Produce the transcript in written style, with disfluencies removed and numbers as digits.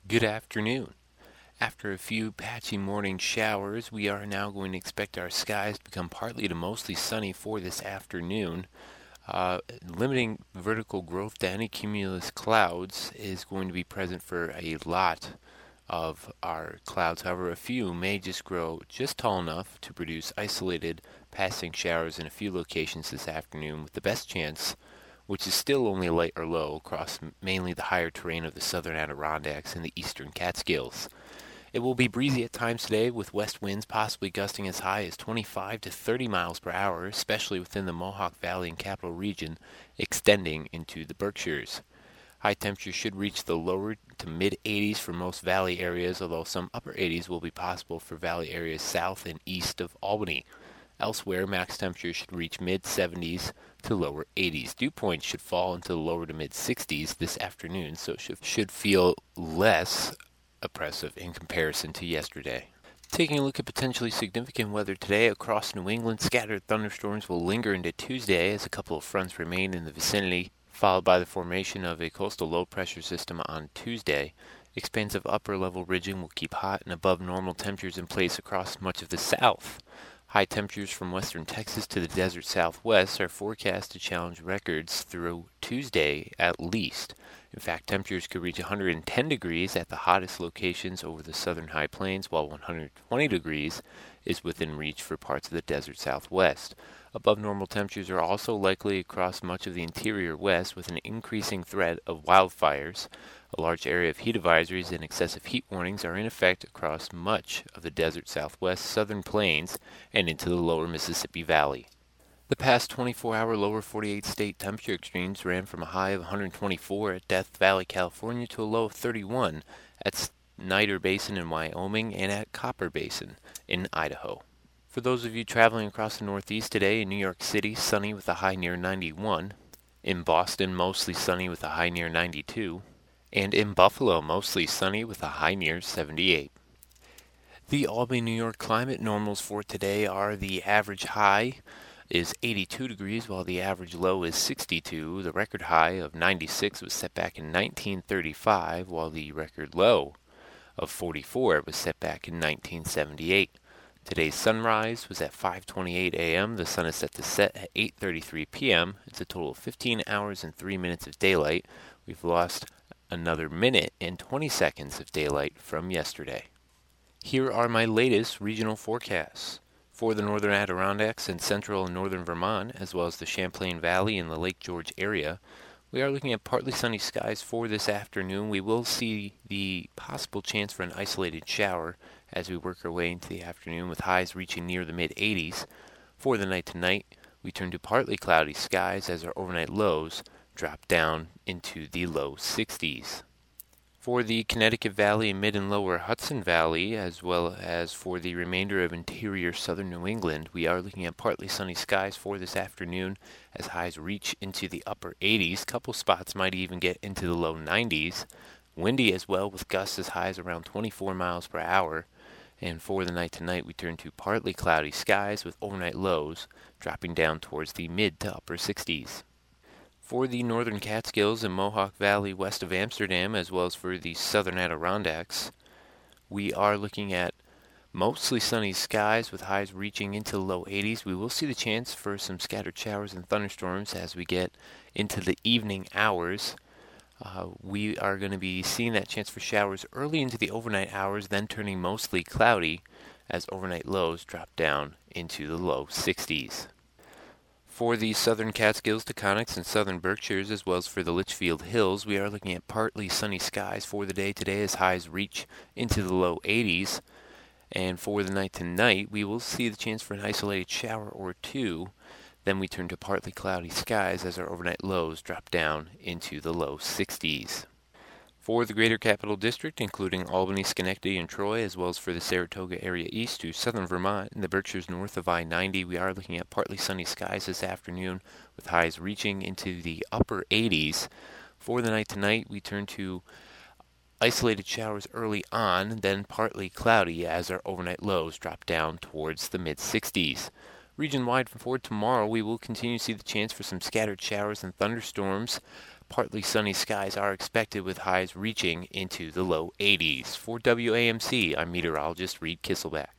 Good afternoon. After a few patchy morning showers, we are now going to expect our skies to become partly to mostly sunny for this afternoon. Limiting vertical growth to any cumulus clouds is going to be present for a lot of our clouds. However, a few may just grow just tall enough to produce isolated passing showers in a few locations this afternoon, with the best chance, which is still only light or low, across mainly the higher terrain of the southern Adirondacks and the eastern Catskills. It will be breezy at times today, with west winds possibly gusting as high as 25 to 30 miles per hour, especially within the Mohawk Valley and Capital Region, extending into the Berkshires. High temperatures should reach the lower to mid 80s for most valley areas, although some upper 80s will be possible for valley areas south and east of Albany. Elsewhere, max temperatures should reach mid 70s to lower 80s. Dew points should fall into the lower to mid 60s this afternoon, so it should feel less oppressive in comparison to yesterday. Taking a look at potentially significant weather today across New England, scattered thunderstorms will linger into Tuesday as a couple of fronts remain in the vicinity, followed by the formation of a coastal low-pressure system on Tuesday. Expansive upper-level ridging will keep hot and above normal temperatures in place across much of the South. High temperatures from western Texas to the desert southwest are forecast to challenge records through Tuesday at least. In fact, temperatures could reach 110 degrees at the hottest locations over the southern high plains, while 120 degrees is within reach for parts of the desert southwest. Above normal temperatures are also likely across much of the interior west, with an increasing threat of wildfires. A large area of heat advisories and excessive heat warnings are in effect across much of the desert southwest, southern plains, and into the lower Mississippi Valley. The past 24-hour lower 48 state temperature extremes ran from a high of 124 at Death Valley, California, to a low of 31 at Snyder Basin in Wyoming and at Copper Basin in Idaho. For those of you traveling across the Northeast today, in New York City, sunny with a high near 91. In Boston, mostly sunny with a high near 92. And in Buffalo, mostly sunny with a high near 78. The Albany, New York climate normals for today are: the average high is 82 degrees, while the average low is 62. The record high of 96 was set back in 1935, while the record low of 44 was set back in 1978. Today's sunrise was at 5:28 a.m. The sun is set to set at 8:33 p.m. It's a total of 15 hours and 3 minutes of daylight. We've lost another minute and 20 seconds of daylight from yesterday. Here are my latest regional forecasts. For the northern Adirondacks and central and northern Vermont, as well as the Champlain Valley and the Lake George area, we are looking at partly sunny skies for this afternoon. We will see the possible chance for an isolated shower as we work our way into the afternoon, with highs reaching near the mid-80s. For the night tonight, we turn to partly cloudy skies as our overnight lows drop down into the low 60s. For the Connecticut Valley and mid and lower Hudson Valley, as well as for the remainder of interior southern New England, we are looking at partly sunny skies for this afternoon as highs reach into the upper 80s. Couple spots might even get into the low 90s. Windy as well, with gusts as high as around 24 miles per hour. And for the night tonight, we turn to partly cloudy skies with overnight lows dropping down towards the mid to upper 60s. For the northern Catskills and Mohawk Valley west of Amsterdam, as well as for the southern Adirondacks, we are looking at mostly sunny skies with highs reaching into the low 80s. We will see the chance for some scattered showers and thunderstorms as we get into the evening hours. We are going to be seeing that chance for showers early into the overnight hours, then turning mostly cloudy as overnight lows drop down into the low 60s. For the southern Catskills, Taconics, and southern Berkshires, as well as for the Litchfield Hills, we are looking at partly sunny skies for the day today as highs reach into the low 80s. And for the night tonight, we will see the chance for an isolated shower or two. Then we turn to partly cloudy skies as our overnight lows drop down into the low 60s. For the Greater Capital District, including Albany, Schenectady, and Troy, as well as for the Saratoga area east to southern Vermont and the Berkshires north of I-90, we are looking at partly sunny skies this afternoon with highs reaching into the upper 80s. For the night tonight, we turn to isolated showers early on, then partly cloudy as our overnight lows drop down towards the mid-60s. Region-wide for tomorrow, we will continue to see the chance for some scattered showers and thunderstorms, Partly sunny skies are expected with highs reaching into the low 80s. For WAMC, I'm meteorologist Reed Kisselback.